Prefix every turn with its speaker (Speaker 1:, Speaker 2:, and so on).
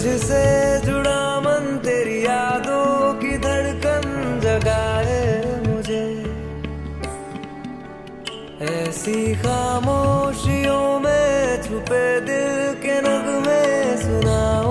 Speaker 1: तुझसे जुड़ा मन तेरी यादों की धड़कन जगाए मुझे। ऐसी खामोशियों में छुपे दिल के नगमे सुनाओ।